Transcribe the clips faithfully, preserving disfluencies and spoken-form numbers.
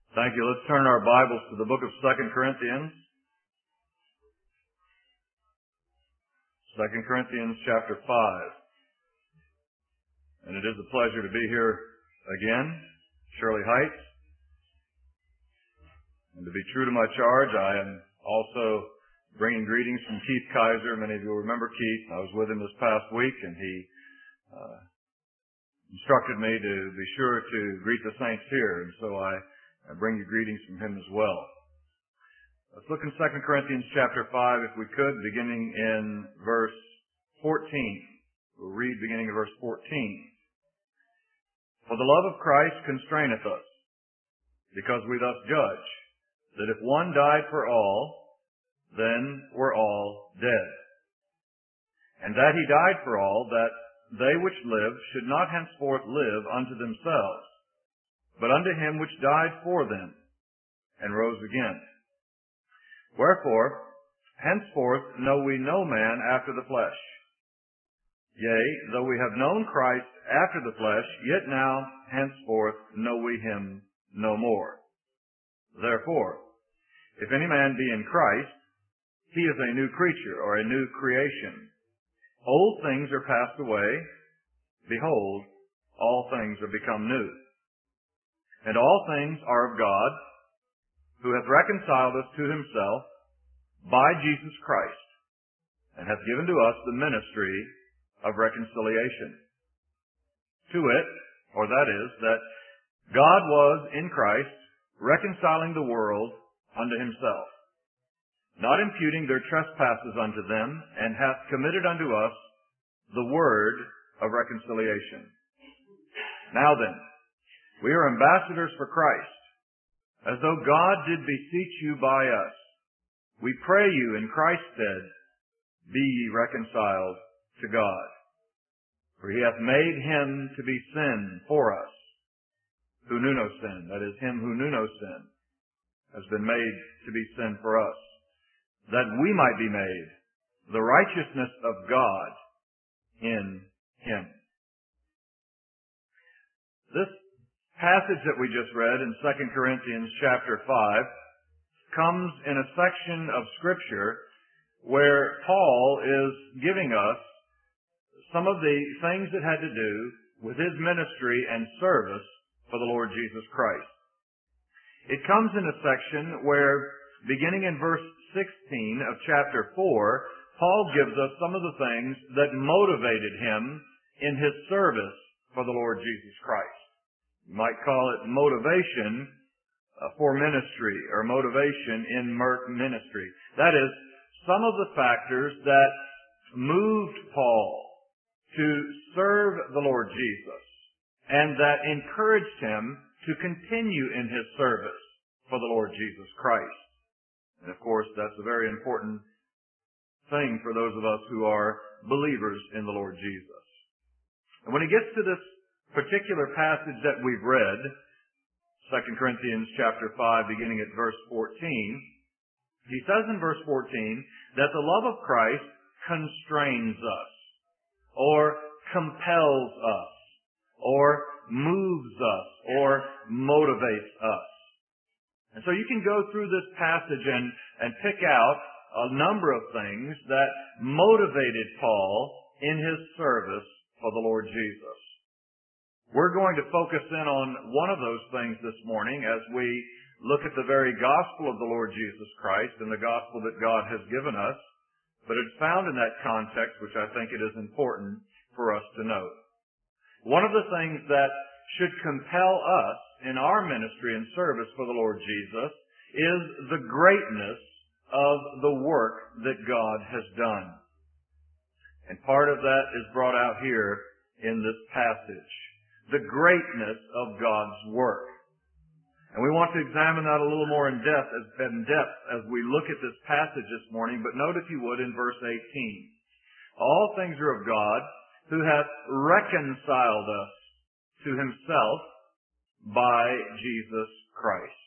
Thank you. Let's turn our Bibles to the book of Second Corinthians. Second Corinthians chapter five. And it is a pleasure to be here again, Shirley Heights. And to be true to my charge, I am also bringing greetings from Keith Kaiser. Many of you remember Keith. I was with him this past week, and he uh, instructed me to be sure to greet the saints here. And so I I bring you greetings from him as well. Let's look in Second Corinthians chapter five, if we could, beginning in verse fourteen. We'll read beginning in verse fourteen. For the love of Christ constraineth us, because we thus judge, that if one died for all, then were all dead. And that he died for all, that they which live should not henceforth live unto themselves, but unto him which died for them, and rose again. Wherefore, henceforth know we no man after the flesh. Yea, though we have known Christ after the flesh, yet now henceforth know we him no more. Therefore, if any man be in Christ, he is a new creature, or a new creation. Old things are passed away. Behold, all things are become new. And all things are of God, who hath reconciled us to himself by Jesus Christ, and hath given to us the ministry of reconciliation. To it, or that is, that God was in Christ reconciling the world unto himself, not imputing their trespasses unto them, and hath committed unto us the word of reconciliation. Now then, we are ambassadors for Christ, as though God did beseech you by us. We pray you in Christ's stead, be ye reconciled to God. For he hath made him to be sin for us, who knew no sin. That is, him who knew no sin has been made to be sin for us, that we might be made the righteousness of God in him. This passage that we just read in Second Corinthians chapter five comes in a section of Scripture where Paul is giving us some of the things that had to do with his ministry and service for the Lord Jesus Christ. It comes in a section where, beginning in verse sixteen of chapter four, Paul gives us some of the things that motivated him in his service for the Lord Jesus Christ. You might call it motivation uh, for ministry, or motivation in ministry. That is, some of the factors that moved Paul to serve the Lord Jesus, and that encouraged him to continue in his service for the Lord Jesus Christ. And of course, that's a very important thing for those of us who are believers in the Lord Jesus. And when he gets to this particular passage that we've read, Second Corinthians chapter five, beginning at verse fourteen, he says in verse fourteen that the love of Christ constrains us, or compels us, or moves us, or motivates us. And so you can go through this passage and, and pick out a number of things that motivated Paul in his service for the Lord Jesus. We're going to focus in on one of those things this morning as we look at the very gospel of the Lord Jesus Christ and the gospel that God has given us. But it's found in that context, which I think it is important for us to note. One of the things that should compel us in our ministry and service for the Lord Jesus is the greatness of the work that God has done. And part of that is brought out here in this passage. The greatness of God's work. And we want to examine that a little more in depth as, in depth as we look at this passage this morning. But note, if you would, in verse eighteen. All things are of God, who hath reconciled us to himself by Jesus Christ,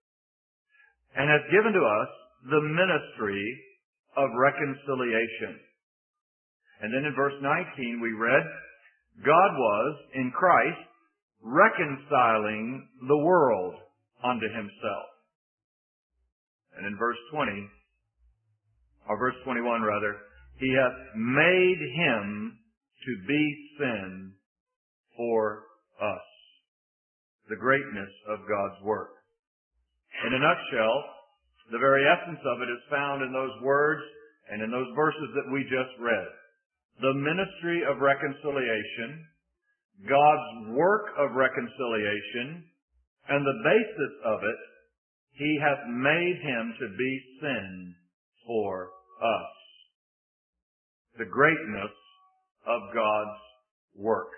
and hath given to us the ministry of reconciliation. And then in verse nineteen we read, God was, in Christ, reconciling the world unto himself. And in verse twenty, or verse twenty-one rather, he hath made him to be sin for us. The greatness of God's work. In a nutshell, the very essence of it is found in those words and in those verses that we just read. The ministry of reconciliation, God's work of reconciliation, and the basis of it, he hath made him to be sin for us. The greatness of God's work.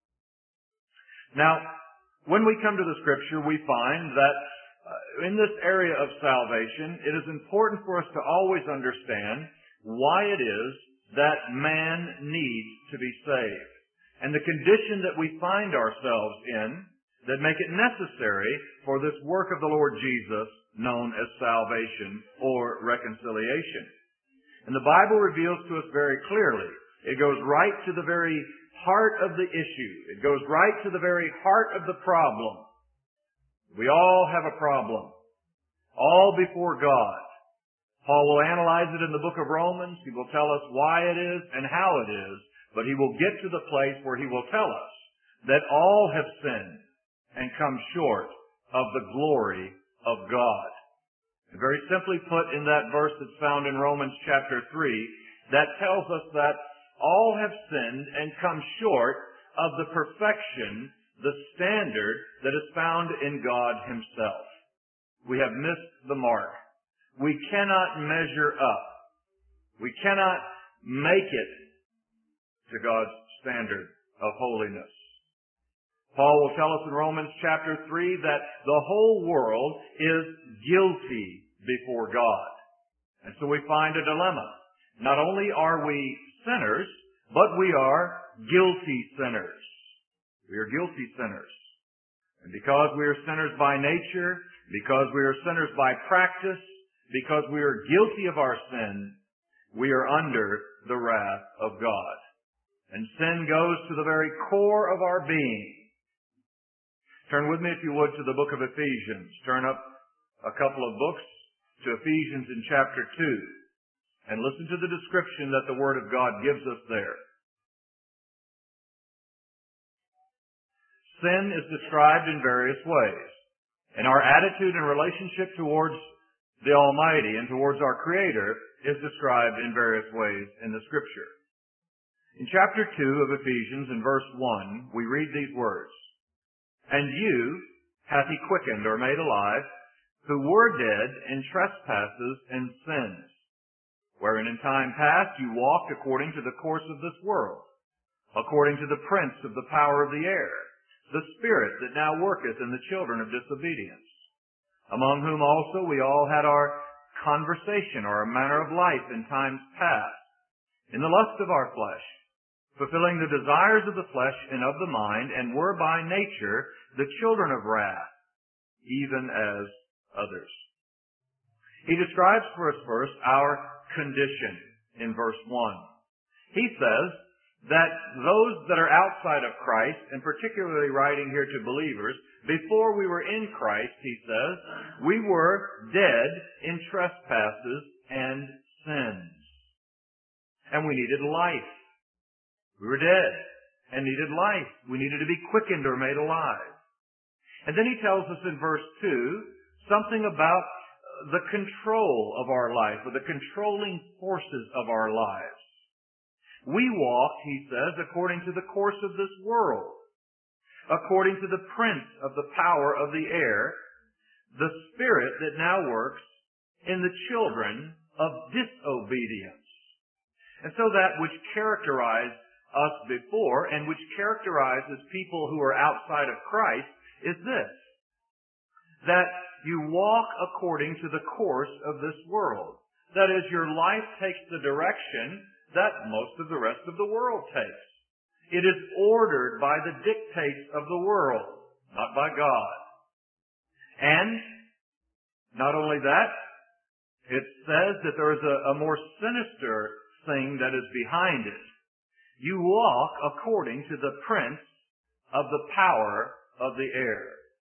Now, when we come to the Scripture, we find that uh, in this area of salvation, it is important for us to always understand why it is that man needs to be saved, and the condition that we find ourselves in that make it necessary for this work of the Lord Jesus known as salvation or reconciliation. And the Bible reveals to us very clearly. It goes right to the very heart of the issue. It goes right to the very heart of the problem. We all have a problem. All before God. Paul will analyze it in the book of Romans. He will tell us why it is and how it is. But he will get to the place where he will tell us that all have sinned and come short of the glory of God. And very simply put in that verse that's found in Romans chapter three, that tells us that all have sinned and come short of the perfection, the standard that is found in God himself. We have missed the mark. We cannot measure up. We cannot make it to God's standard of holiness. Paul will tell us in Romans chapter three that the whole world is guilty before God. And so we find a dilemma. Not only are we sinners, but we are guilty sinners. We are guilty sinners. And because we are sinners by nature, because we are sinners by practice, because we are guilty of our sin, we are under the wrath of God. And sin goes to the very core of our being. Turn with me, if you would, to the book of Ephesians. Turn up a couple of books to Ephesians in chapter two. And listen to the description that the Word of God gives us there. Sin is described in various ways. And our attitude and relationship towards the Almighty and towards our Creator is described in various ways in the Scripture. In chapter two of Ephesians, in verse one, we read these words, "And you hath he quickened or made alive, who were dead in trespasses and sins, wherein in time past you walked according to the course of this world, according to the prince of the power of the air, the spirit that now worketh in the children of disobedience, among whom also we all had our conversation or our manner of life in times past, in the lust of our flesh, fulfilling the desires of the flesh and of the mind, and were by nature the children of wrath, even as others." He describes for us first our condition in verse one. He says that those that are outside of Christ, and particularly writing here to believers, before we were in Christ, he says, we were dead in trespasses and sins. And we needed life. We were dead and needed life. We needed to be quickened or made alive. And then he tells us in verse two something about the control of our life, or the controlling forces of our lives. We walked, he says, according to the course of this world, according to the prince of the power of the air, the spirit that now works in the children of disobedience. And so that which characterized us before, and which characterizes people who are outside of Christ, is this: that you walk according to the course of this world. That is, your life takes the direction that most of the rest of the world takes. It is ordered by the dictates of the world, not by God. And not only that, it says that there is a, a more sinister thing that is behind it. You walk according to the prince of the power of the air.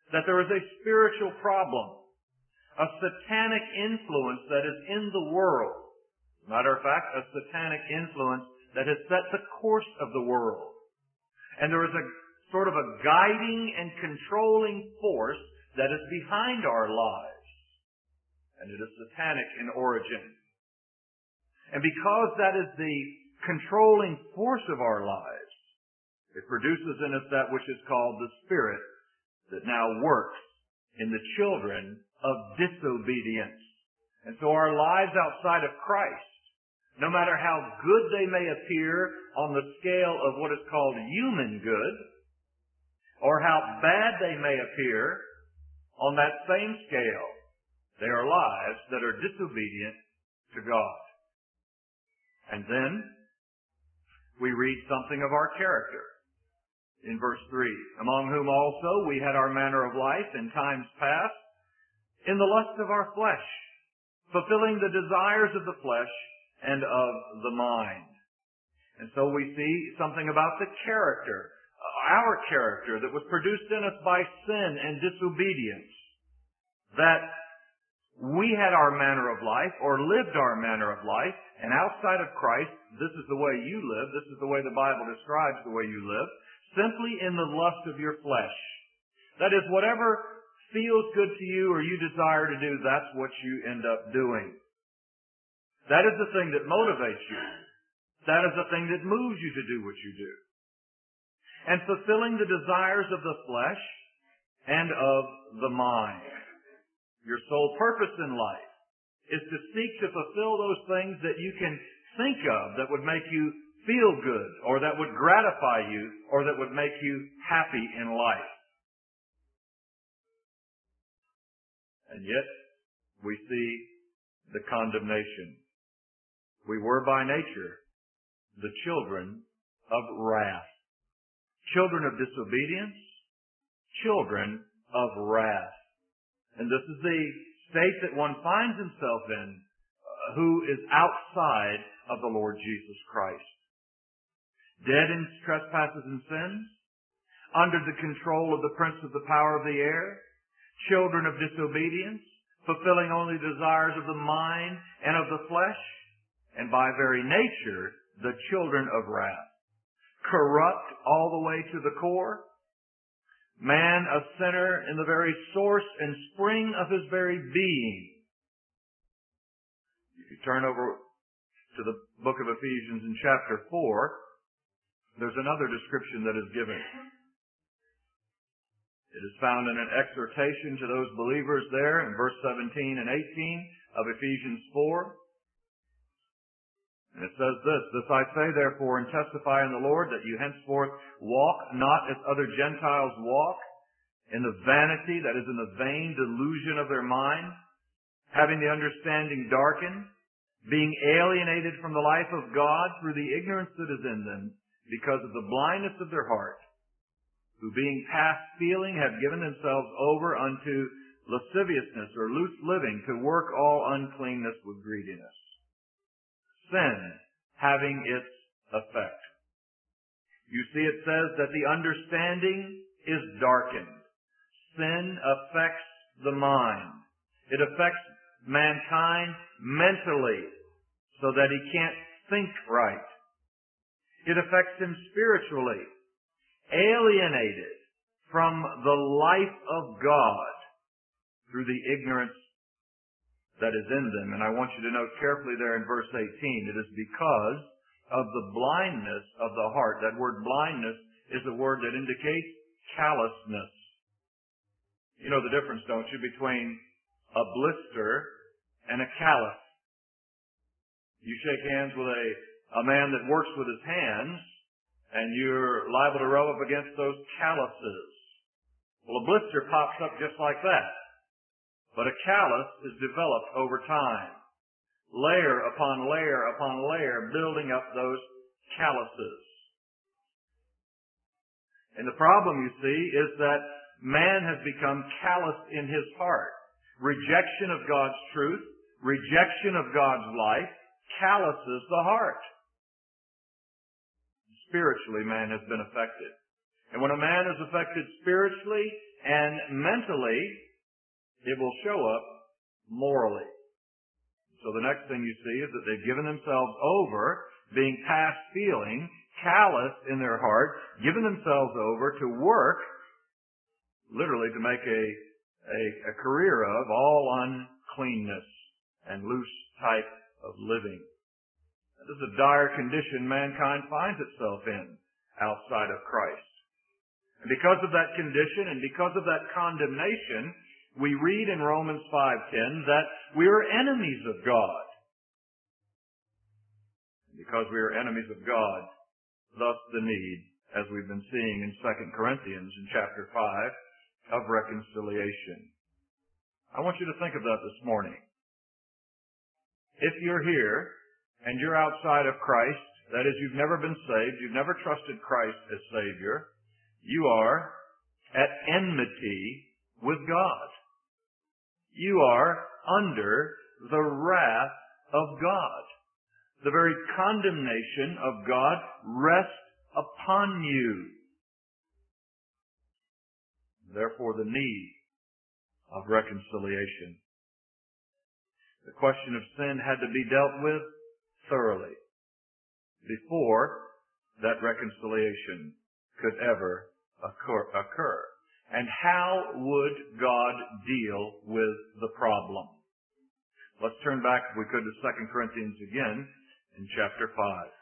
that there is a spiritual problem, a satanic influence that is in the world. As a matter of fact, a satanic influence that has set the course of the world. And there is a sort of a guiding and controlling force that is behind our lives. And it is satanic in origin. And because that is the controlling force of our lives, it produces in us that which is called the spirit that now works in the children of disobedience. And so our lives outside of Christ, no matter how good they may appear on the scale of what is called human good, or how bad they may appear on that same scale, they are lives that are disobedient to God. And then we read something of our character in verse three. Among whom also we had our manner of life in times past, in the lust of our flesh, fulfilling the desires of the flesh and of the mind. And so we see something about the character, our character that was produced in us by sin and disobedience. That we had our manner of life, or lived our manner of life, and outside of Christ, this is the way you live, this is the way the Bible describes the way you live, simply in the lust of your flesh. That is, whatever feels good to you or you desire to do, that's what you end up doing. That is the thing that motivates you. That is the thing that moves you to do what you do. And fulfilling the desires of the flesh and of the mind. Your sole purpose in life is to seek to fulfill those things that you can think of that would make you feel good, or that would gratify you, or that would make you happy in life. And yet, we see the condemnation. We were by nature the children of wrath. Children of disobedience, children of wrath. And this is the state that one finds himself in uh, who is outside of the Lord Jesus Christ. Dead in trespasses and sins, under the control of the prince of the power of the air, children of disobedience, fulfilling only desires of the mind and of the flesh, and by very nature, the children of wrath. Corrupt all the way to the core, man a sinner in the very source and spring of his very being. If you turn over to the book of Ephesians in chapter four, there's another description that is given. It is found in an exhortation to those believers there in verse seventeen and eighteen of Ephesians four. And it says this, This I say therefore and testify in the Lord, that you henceforth walk not as other Gentiles walk, in the vanity, that is in the vain delusion of their mind, having the understanding darkened, being alienated from the life of God through the ignorance that is in them, because of the blindness of their heart, who being past feeling have given themselves over unto lasciviousness or loose living, to work all uncleanness with greediness. Sin having its effect. You see, it says that the understanding is darkened. Sin affects the mind. It affects mankind mentally so that he can't think right. It affects him spiritually, alienated from the life of God through the ignorance that is in them. And I want you to note carefully there in verse eighteen, it is because of the blindness of the heart. That word blindness is a word that indicates callousness. You know the difference, don't you, between a blister and a callus. You shake hands with a, a man that works with his hands, and you're liable to rub up against those calluses. Well, a blister pops up just like that. But a callus is developed over time. Layer upon layer upon layer, building up those calluses. And the problem, you see, is that man has become callous in his heart. Rejection of God's truth, rejection of God's life, calluses the heart. Spiritually, man has been affected. And when a man is affected spiritually, and mentally, it will show up morally. So the next thing you see is that they've given themselves over, being past feeling, callous in their heart, given themselves over to work, literally to make a, a, a career of all uncleanness and loose type of living. This is a dire condition mankind finds itself in outside of Christ. And because of that condition and because of that condemnation, we read in Romans five ten that we are enemies of God. And because we are enemies of God, thus the need, as we've been seeing in Second Corinthians in chapter five, of reconciliation. I want you to think of that this morning. If you're here and you're outside of Christ, that is, you've never been saved, you've never trusted Christ as Savior, you are at enmity with God. You are under the wrath of God. The very condemnation of God rests upon you. Therefore, the need of reconciliation. The question of sin had to be dealt with thoroughly before that reconciliation could ever occur. occur. And how would God deal with the problem? Let's turn back, if we could, to Second Corinthians again in chapter five.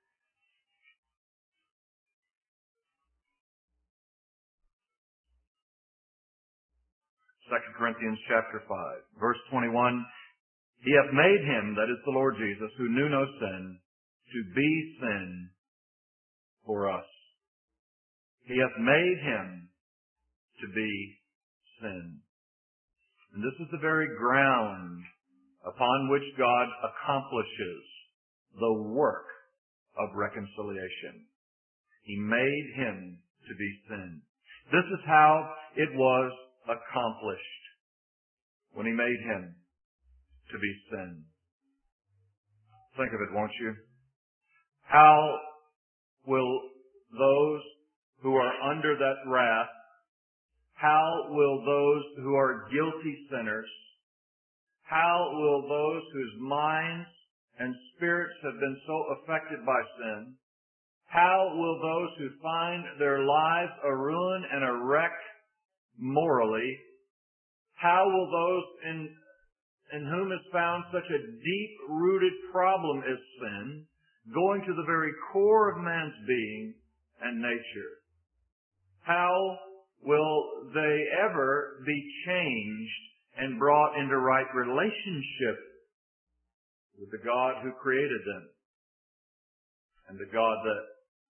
Second Corinthians chapter five, verse twenty-one. He hath made him, that is the Lord Jesus, who knew no sin, to be sin for us. He hath made him to be sin. And this is the very ground upon which God accomplishes the work of reconciliation. He made him to be sin. This is how it was accomplished when he made him to be sin. Think of it, won't you? How will those who are under that wrath, how will those who are guilty sinners, how will those whose minds and spirits have been so affected by sin, how will those who find their lives a ruin and a wreck morally, how will those in, in whom is found such a deep-rooted problem as sin, going to the very core of man's being and nature, how will they ever be changed and brought into right relationship with the God who created them and the God that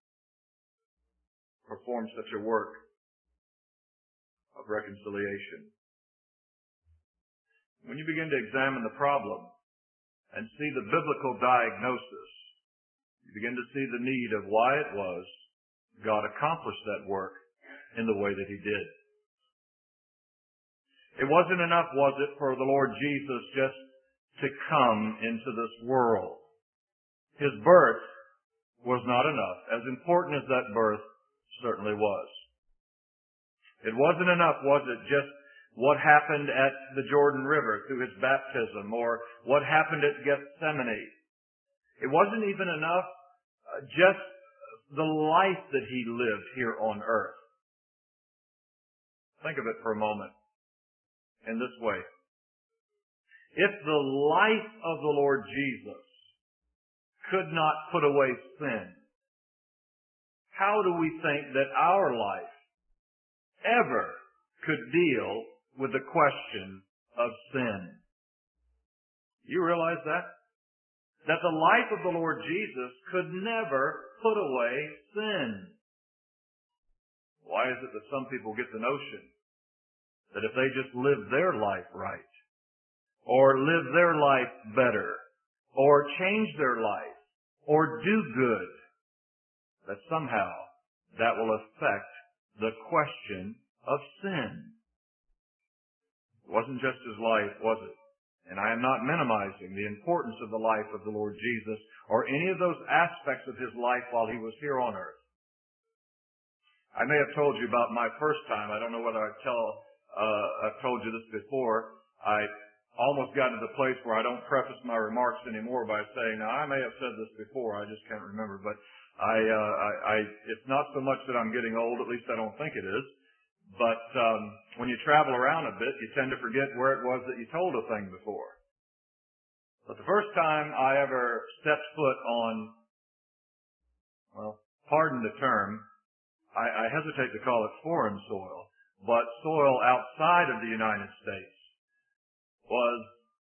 performed such a work of reconciliation? When you begin to examine the problem and see the biblical diagnosis, you begin to see the need of why it was God accomplished that work in the way that he did. It wasn't enough, was it, for the Lord Jesus just to come into this world. His birth was not enough, as important as that birth certainly was. It wasn't enough, was it, just what happened at the Jordan River through his baptism, or what happened at Gethsemane. It wasn't even enough uh, just the life that he lived here on earth. Think of it for a moment in this way. If the life of the Lord Jesus could not put away sin, how do we think that our life ever could deal with the question of sin? You realize that? That the life of the Lord Jesus could never put away sin. Why is it that some people get the notion that if they just live their life right, or live their life better, or change their life, or do good, that somehow that will affect the question of sin? It wasn't just his life, was it? And I am not minimizing the importance of the life of the Lord Jesus or any of those aspects of his life while he was here on earth. I may have told you about my first time. I don't know whether I tell, uh, I've told you this before. I almost got to the place where I don't preface my remarks anymore by saying, now I may have said this before, I just can't remember, but I, uh, I, I, it's not so much that I'm getting old, at least I don't think it is, but, um, when you travel around a bit, you tend to forget where it was that you told a thing before. But the first time I ever stepped foot on, well, pardon the term, I, I hesitate to call it foreign soil, but soil outside of the United States, was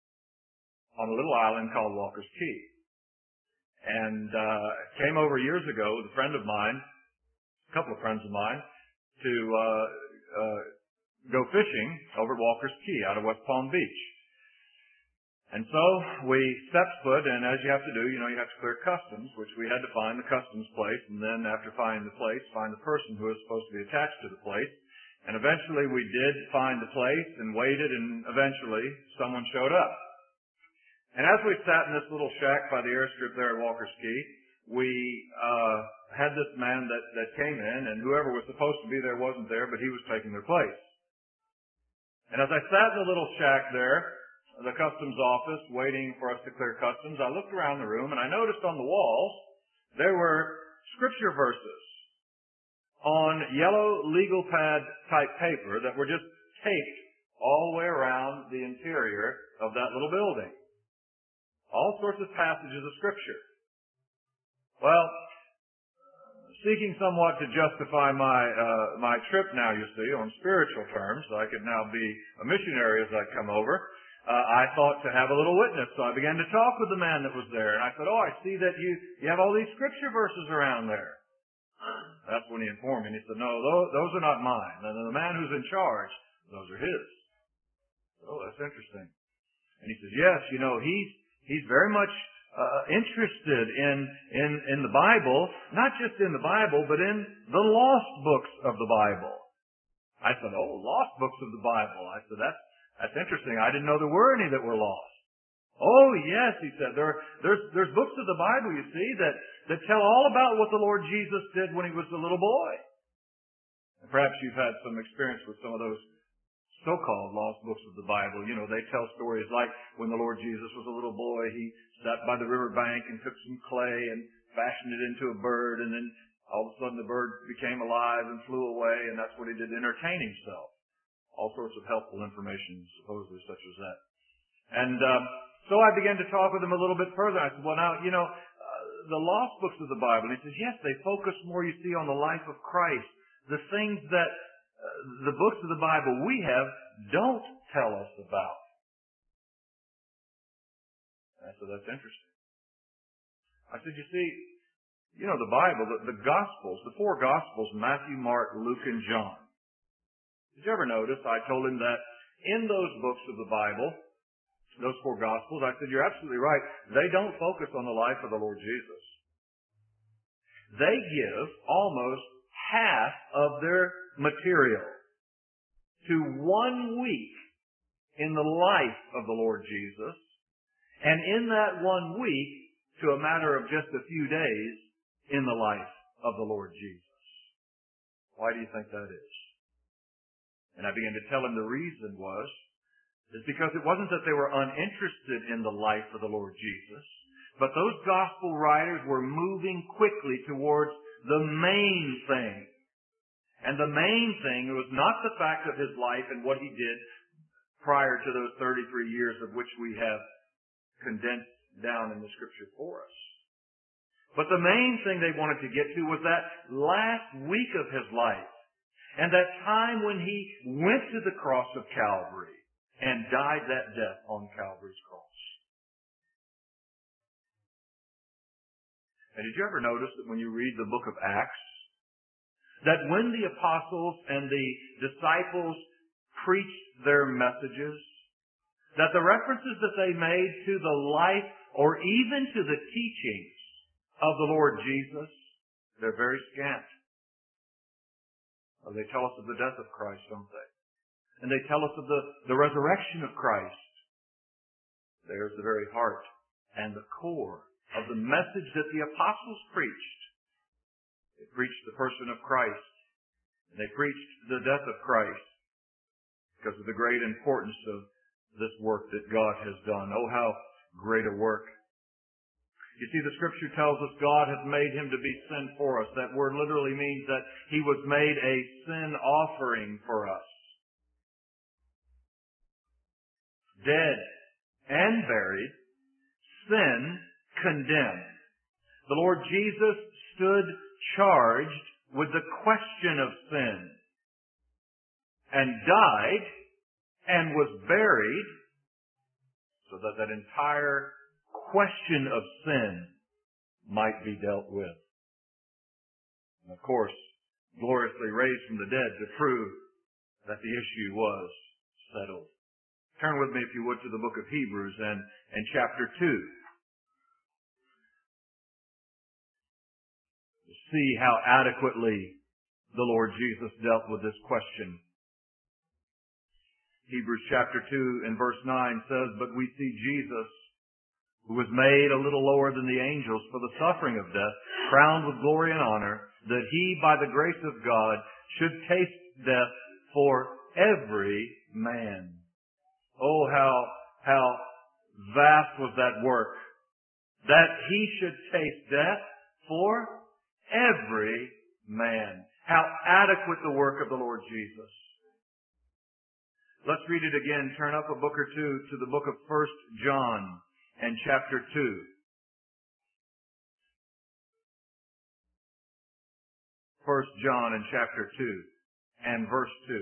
on a little island called Walker's Key. And uh came over years ago with a friend of mine, a couple of friends of mine, to uh, uh go fishing over at Walker's Key out of West Palm Beach. And so we stepped foot, and as you have to do, you know, you have to clear customs, which we had to find the customs place, and then after finding the place, find the person who was supposed to be attached to the place. And eventually we did find the place and waited, and eventually someone showed up. And as we sat in this little shack by the airstrip there at Walker's Key, we uh had this man that, that came in, and whoever was supposed to be there wasn't there, but he was taking their place. And as I sat in the little shack there, the customs office, waiting for us to clear customs, I looked around the room and I noticed on the walls there were scripture verses on yellow legal pad type paper that were just taped all the way around the interior of that little building. All sorts of passages of Scripture. Well, seeking somewhat to justify my uh, my trip now, you see, on spiritual terms, so I could now be a missionary as I come over, uh, I thought to have a little witness. So I began to talk with the man that was there, and I said, oh, I see that you, you have all these Scripture verses around there. That's when he informed me, and he said, no, those, those are not mine. And the man who's in charge, those are his. Oh, that's interesting. And he says, yes, you know, he's, he's very much uh, interested in, in, in the Bible, not just in the Bible, but in the lost books of the Bible. I said, oh, lost books of the Bible. I said, that's, that's interesting. I didn't know there were any that were lost. Oh, yes, he said, there, there's, there's books of the Bible, you see, that, that tell all about what the Lord Jesus did when he was a little boy. And perhaps you've had some experience with some of those so-called lost books of the Bible. You know, they tell stories like when the Lord Jesus was a little boy, he sat by the river bank and took some clay and fashioned it into a bird, and then all of a sudden the bird became alive and flew away, and that's what he did to entertain himself. All sorts of helpful information, supposedly, such as that. And um, so I began to talk with him a little bit further. I said, well, now, you know, uh, the lost books of the Bible. And he says, yes, they focus more, you see, on the life of Christ. The things that uh, the books of the Bible we have don't tell us about. I said, that's interesting. I said, you see, you know, the Bible, the, the Gospels, the four Gospels, Matthew, Mark, Luke, and John. Did you ever notice I told him that in those books of the Bible, those four Gospels, I said, you're absolutely right. They don't focus on the life of the Lord Jesus. They give almost half of their material to one week in the life of the Lord Jesus, and in that one week, to a matter of just a few days, in the life of the Lord Jesus. Why do you think that is? And I began to tell him the reason was, is because it wasn't that they were uninterested in the life of the Lord Jesus, but those gospel writers were moving quickly towards the main thing. And the main thing was not the fact of his life and what he did prior to those thirty-three years of which we have condensed down in the Scripture for us. But the main thing they wanted to get to was that last week of his life, and that time when he went to the cross of Calvary and died that death on Calvary's cross. And did you ever notice that when you read the book of Acts, that when the apostles and the disciples preached their messages, that the references that they made to the life or even to the teachings of the Lord Jesus, they're very scant. Or they tell us of the death of Christ, don't they? And they tell us of the, the resurrection of Christ. There's the very heart and the core of the message that the apostles preached. They preached the person of Christ And they preached the death of Christ because of the great importance of this work that God has done. Oh, how great a work. You see, the Scripture tells us God has made Him to be sin for us. That word literally means that He was made a sin offering for us. Dead and buried, sin condemned. The Lord Jesus stood charged with the question of sin and died and was buried so that that entire question of sin might be dealt with. And of course, gloriously raised from the dead to prove that the issue was settled. Turn with me, if you would, to the book of Hebrews and, and chapter two. See how adequately the Lord Jesus dealt with this question. Hebrews chapter two and verse nine says, "But we see Jesus, who was made a little lower than the angels for the suffering of death, crowned with glory and honor, that He, by the grace of God, should taste death for every man." Oh, how, how vast was that work. That He should taste death for every man. How adequate the work of the Lord Jesus. Let's read it again. Turn up a book or two to the book of First John and chapter two. First John and chapter two and verse two.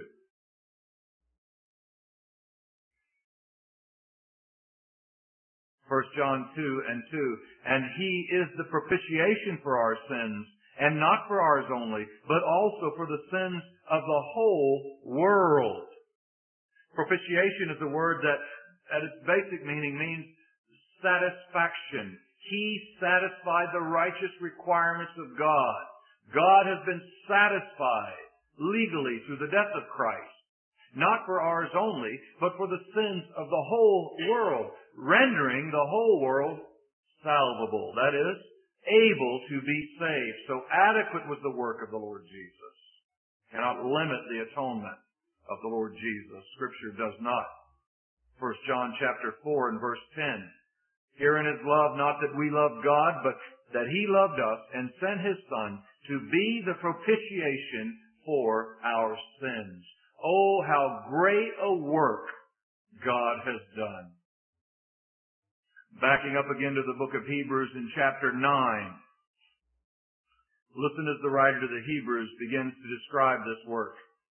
First John two and two. "And He is the propitiation for our sins, and not for ours only, but also for the sins of the whole world." Propitiation is a word that, at its basic meaning, means satisfaction. He satisfied the righteous requirements of God. God has been satisfied legally through the death of Christ. Not for ours only, but for the sins of the whole world, rendering the whole world salvable. That is, able to be saved. So adequate was the work of the Lord Jesus. Cannot limit the atonement of the Lord Jesus. Scripture does not. First John chapter four and verse ten. "Herein is love, not that we loved God, but that He loved us and sent His Son to be the propitiation for our sins." Oh, how great a work God has done. Backing up again to the book of Hebrews in chapter nine. Listen as the writer to the Hebrews begins to describe this work.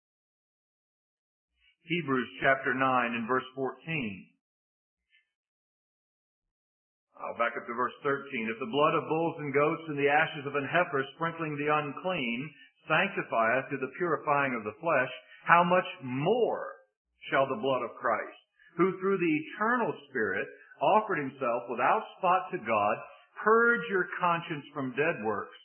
Hebrews chapter nine and verse fourteen. I'll back up to verse thirteen. "If the blood of bulls and goats and the ashes of an heifer sprinkling the unclean sanctifieth to the purifying of the flesh, how much more shall the blood of Christ, who through the eternal Spirit offered Himself without spot to God, purge your conscience from dead works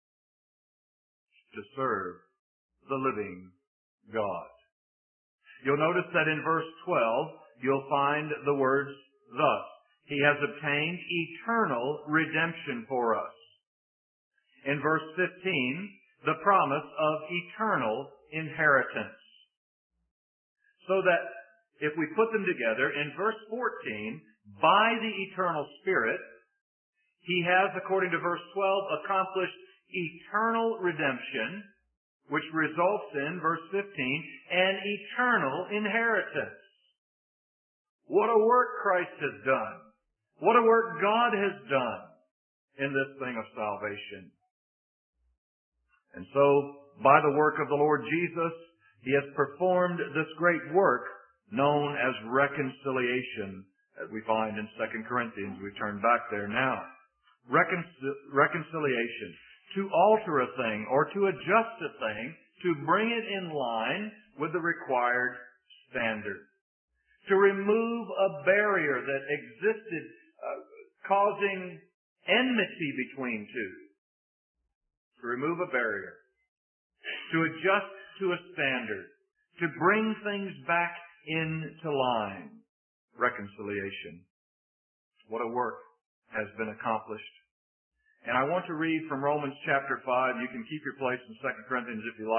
to serve the living God." You'll notice that in verse twelve, you'll find the words, "Thus, He has obtained eternal redemption for us." In verse fifteen, the promise of eternal inheritance. So that if we put them together, in verse fourteen, by the eternal Spirit, He has, according to verse twelve, accomplished eternal redemption, which results in, verse fifteen, an eternal inheritance. What a work Christ has done. What a work God has done in this thing of salvation. And so, by the work of the Lord Jesus, He has performed this great work known as reconciliation, as we find in Second Corinthians. We turn back there now. Reconcil- reconciliation. To alter a thing or to adjust a thing, to bring it in line with the required standard. To remove a barrier that existed, uh, causing enmity between two. To remove a barrier. To adjust to a standard. To bring things back into line. Reconciliation. What a work has been accomplished. And I want to read from Romans chapter five. You can keep your place in Second Corinthians if you like.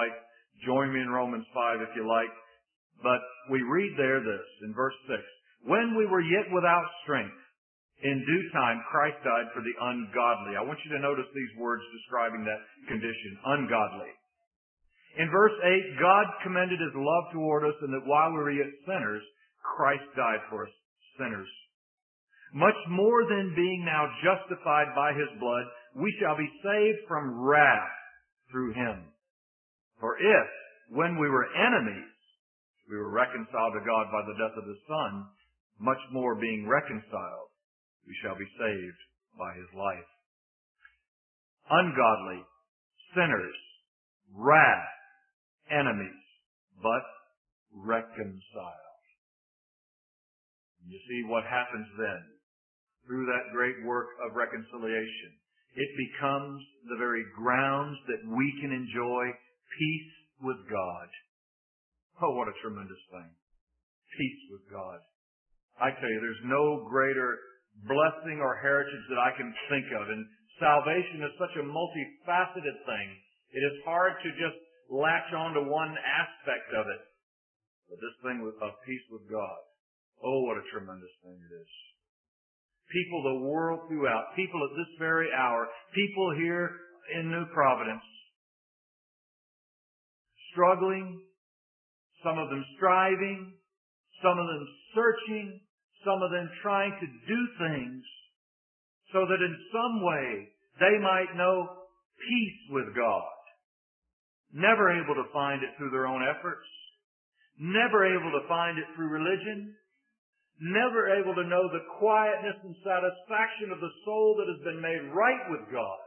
Join me in Romans five if you like. But we read there this in verse six. When we were yet without strength, in due time Christ died for the ungodly. I want you to notice these words describing that condition, ungodly. In verse eight, God commended His love toward us, and that while we were yet sinners, Christ died for us, sinners. Much more than being now justified by His blood, we shall be saved from wrath through Him. For if, when we were enemies, we were reconciled to God by the death of His Son, much more being reconciled, we shall be saved by His life. Ungodly, sinners, wrath, enemies, but reconciled. You see what happens then through that great work of reconciliation. It becomes the very grounds that we can enjoy peace with God. Oh, what a tremendous thing. Peace with God. I tell you, there's no greater blessing or heritage that I can think of. And salvation is such a multifaceted thing. It is hard to just latch on to one aspect of it. But this thing of peace with God, oh, what a tremendous thing it is. People the world throughout, people at this very hour, people here in New Providence, struggling, some of them striving, some of them searching, some of them trying to do things so that in some way they might know peace with God. Never able to find it through their own efforts. Never able to find it through religion. Never able to know the quietness and satisfaction of the soul that has been made right with God.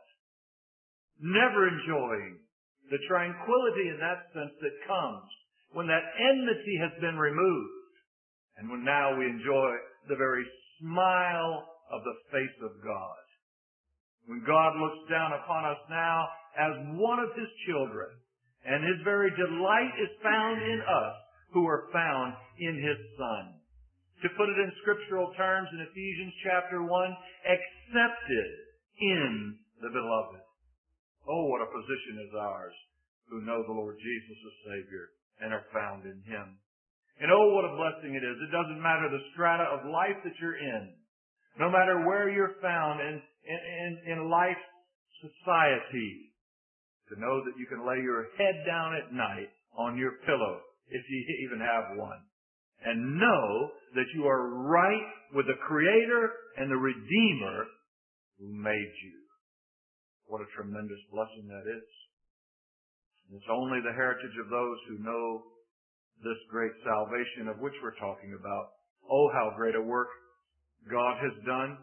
Never enjoying the tranquility in that sense that comes when that enmity has been removed. And when now we enjoy the very smile of the face of God. When God looks down upon us now as one of His children, and His very delight is found in us who are found in His Son. To put it in scriptural terms in Ephesians chapter one, accepted in the beloved. Oh, what a position is ours who know the Lord Jesus as Savior and are found in Him. And oh, what a blessing it is. It doesn't matter the strata of life that you're in. No matter where you're found in, in, in life's society. To know that you can lay your head down at night on your pillow, if you even have one. And know that you are right with the Creator and the Redeemer who made you. What a tremendous blessing that is. And it's only the heritage of those who know this great salvation of which we're talking about. Oh, how great a work God has done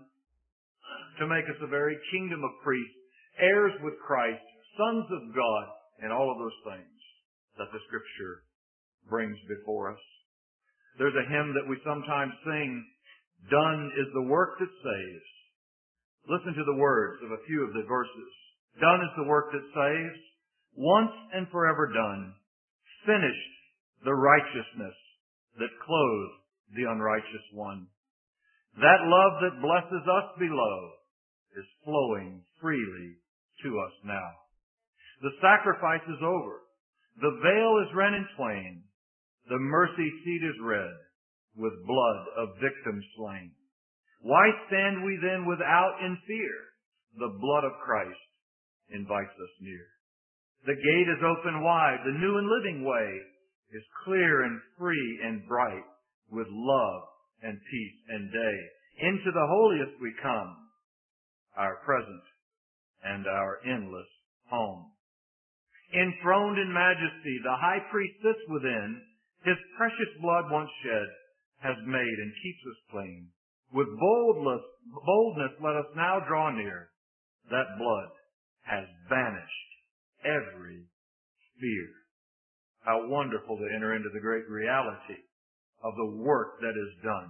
to make us a very kingdom of priests, heirs with Christ, sons of God, and all of those things that the Scripture brings before us. There's a hymn that we sometimes sing, "Done is the work that saves." Listen to the words of a few of the verses. Done is the work that saves, once and forever done, finished the righteousness that clothed the unrighteous one. That love that blesses us below is flowing freely to us now. The sacrifice is over. The veil is rent in twain. The mercy seat is red with blood of victims slain. Why stand we then without in fear? The blood of Christ invites us near. The gate is open wide. The new and living way is clear and free and bright with love and peace and day. Into the holiest we come, our present and our endless home. Enthroned in majesty, the high priest sits within. His precious blood once shed has made and keeps us clean. With boldness, boldness let us now draw near. That blood has banished every fear. How wonderful to enter into the great reality of the work that is done.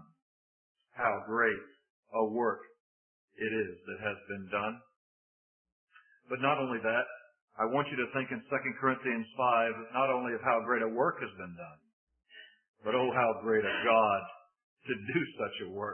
How great a work it is that has been done. But not only that, I want you to think in Second Corinthians five, not only of how great a work has been done, but oh, how great a God to do such a work.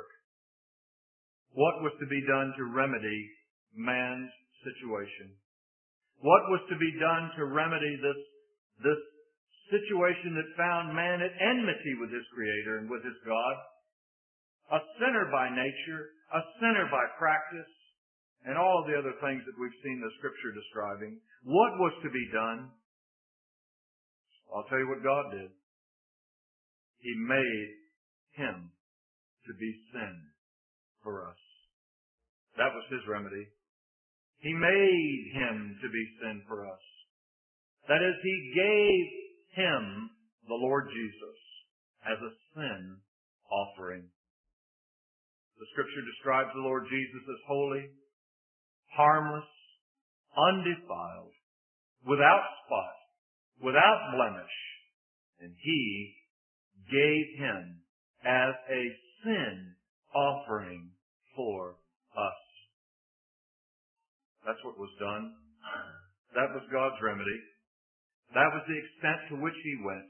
What was to be done to remedy man's situation? What was to be done to remedy this, this situation that found man at enmity with his Creator and with his God, a sinner by nature, a sinner by practice, and all of the other things that we've seen the Scripture describing. What was to be done? I'll tell you what God did. He made Him to be sin for us. That was His remedy. He made Him to be sin for us. That is, He gave Him, the Lord Jesus, as a sin offering. The Scripture describes the Lord Jesus as holy, harmless, undefiled, without spot, without blemish, and He gave Him as a sin offering for us. That's what was done. That was God's remedy. That was the extent to which He went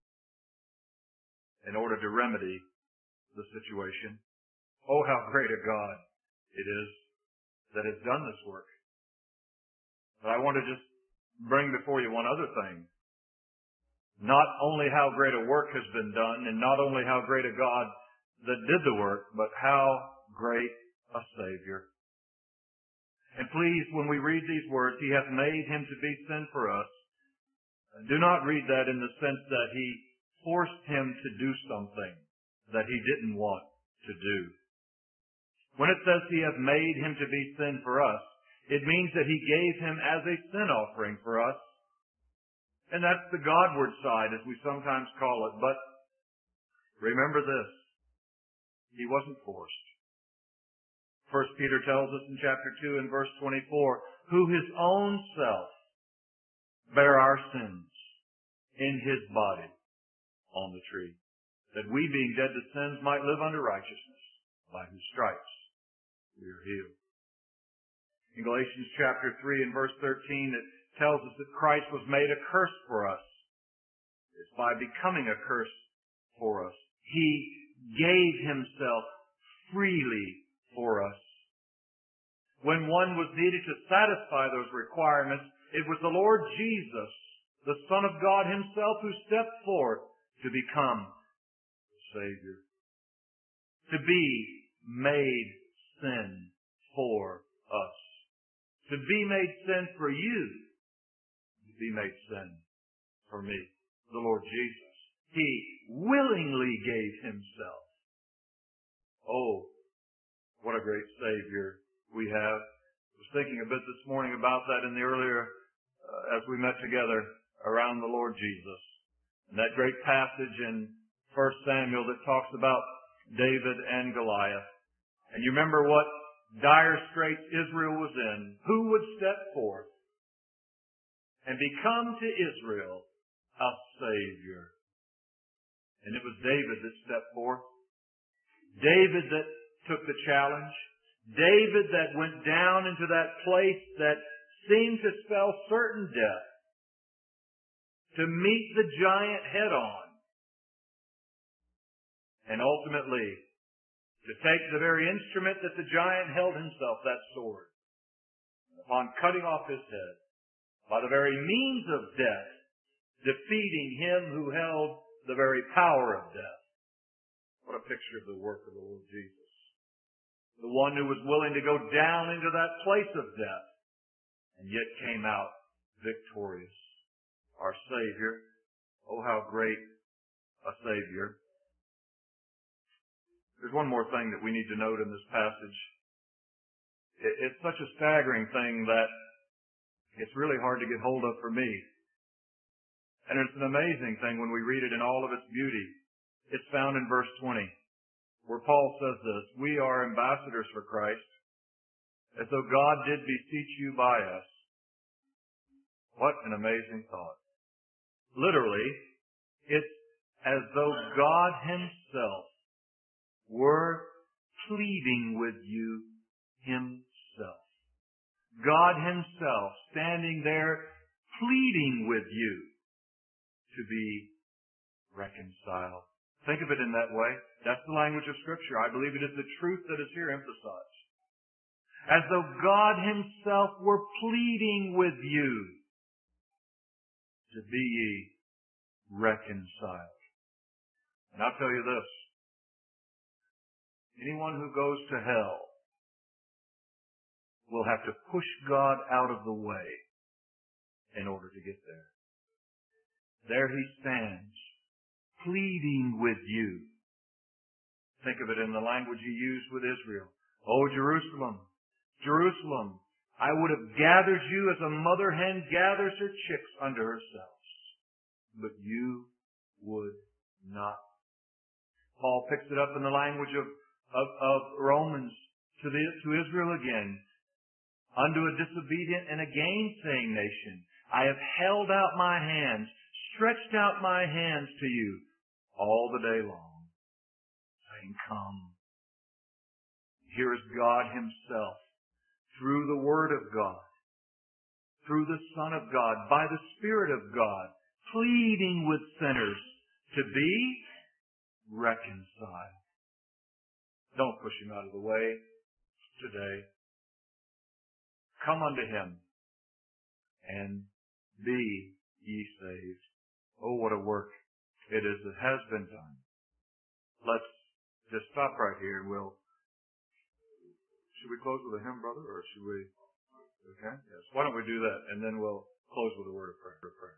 in order to remedy the situation. Oh, how great a God it is that has done this work. But I want to just bring before you one other thing. Not only how great a work has been done, and not only how great a God that did the work, but how great a Savior. And please, when we read these words, He hath made Him to be sin for us, do not read that in the sense that He forced Him to do something that He didn't want to do. When it says He hath made Him to be sin for us, it means that He gave Him as a sin offering for us. And that's the Godward side, as we sometimes call it. But remember this. He wasn't forced. First Peter tells us in chapter two and verse twenty-four, who His own self bare our sins in His body on the tree, that we being dead to sins might live unto righteousness, by whose stripes we are healed. In Galatians chapter three and verse thirteen, it tells us that Christ was made a curse for us. It's by becoming a curse for us. He gave Himself freely for us. When one was needed to satisfy those requirements, it was the Lord Jesus, the Son of God Himself, who stepped forth to become the Savior. To be made sin for us. To be made sin for you. To be made sin for me. The Lord Jesus. He willingly gave Himself. Oh, what a great Savior we have. I was thinking a bit this morning about that in the earlier, uh, as we met together around the Lord Jesus. And that great passage in First Samuel that talks about David and Goliath. And you remember what dire straits Israel was in. Who would step forth and become to Israel a Savior? And it was David that stepped forth. David that took the challenge. David that went down into that place that seemed to spell certain death, to meet the giant head on, and ultimately to take the very instrument that the giant held himself, that sword, upon cutting off his head, by the very means of death, defeating him who held the very power of death. What a picture of the work of the Lord Jesus. The one who was willing to go down into that place of death and yet came out victorious. Our Savior. Oh, how great a Savior. There's one more thing that we need to note in this passage. It's such a staggering thing that it's really hard to get hold of for me. And it's an amazing thing when we read it in all of its beauty. It's found in verse twenty, where Paul says this, we are ambassadors for Christ, as though God did beseech you by us. What an amazing thought. Literally, it's as though God Himself were pleading with you Himself. God Himself standing there pleading with you to be reconciled. Think of it in that way. That's the language of Scripture. I believe it is the truth that is here emphasized. As though God Himself were pleading with you to be ye reconciled. And I'll tell you this. Anyone who goes to hell will have to push God out of the way in order to get there. There he stands, pleading with you. Think of it in the language he used with Israel. Oh, Jerusalem, Jerusalem, I would have gathered you as a mother hen gathers her chicks under herself. But you would not. Paul picks it up in the language of, of, of Romans to, the, to Israel again. Unto a disobedient and a gainsaying nation, I have held out my hands, stretched out my hands to you all the day long, saying, come. Here is God himself, through the Word of God, through the Son of God, by the Spirit of God, pleading with sinners to be reconciled. Don't push him out of the way today. Come unto him and be ye saved. Oh, what a work it is that has been done. Let's just stop right here and we'll, should we close with a hymn, brother, or should we? Okay, yes. Why don't we do that and then we'll close with a word of prayer.